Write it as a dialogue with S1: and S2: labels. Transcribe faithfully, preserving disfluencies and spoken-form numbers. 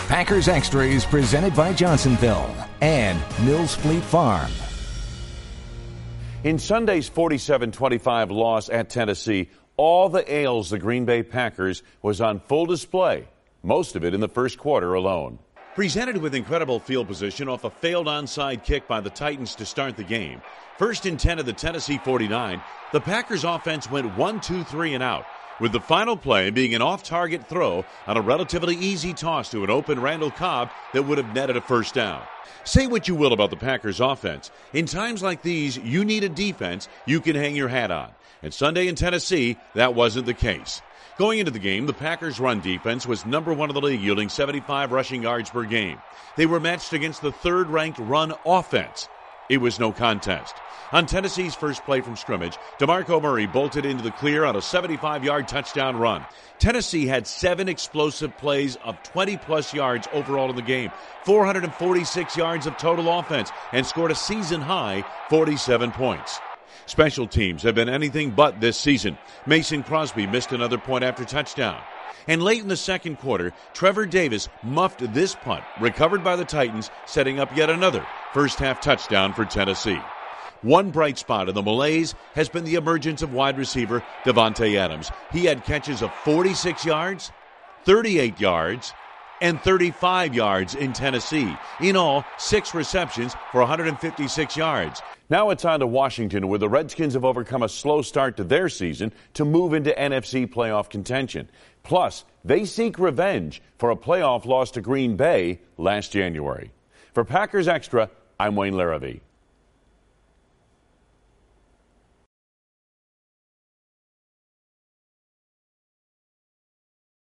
S1: Packers Extra is presented by Johnsonville and Mills Fleet Farm.
S2: In Sunday's forty-seven twenty-five loss at Tennessee, all the ails the Green Bay Packers was on full display, most of it in the first quarter alone. Presented with incredible field position off a failed onside kick by the Titans to start the game, first and ten of the Tennessee forty-nine, the Packers offense went one two three and out, with the final play being an off-target throw on a relatively easy toss to an open Randall Cobb that would have netted a first down. Say what you will about the Packers offense. In times like these, you need a defense you can hang your hat on. And Sunday in Tennessee, that wasn't the case. Going into the game, the Packers' run defense was number one in the league, yielding seventy-five rushing yards per game. They were matched against the third-ranked run offense. It was no contest. On Tennessee's first play from scrimmage, DeMarco Murray bolted into the clear on a seventy-five-yard touchdown run. Tennessee had seven explosive plays of twenty-plus yards overall in the game, four hundred forty-six yards of total offense, and scored a season-high forty-seven points. Special teams have been anything but this season. Mason Crosby missed another point after touchdown. And late in the second quarter, Trevor Davis muffed this punt, recovered by the Titans, setting up yet another first-half touchdown for Tennessee. One bright spot in the malaise has been the emergence of wide receiver Davante Adams. He had catches of forty-six yards, thirty-eight yards, and thirty-five yards in Tennessee. In all, six receptions for one hundred fifty-six yards. Now it's on to Washington, where the Redskins have overcome a slow start to their season to move into N F C playoff contention. Plus, they seek revenge for a playoff loss to Green Bay last January. For Packers Extra, I'm Wayne Larrivee.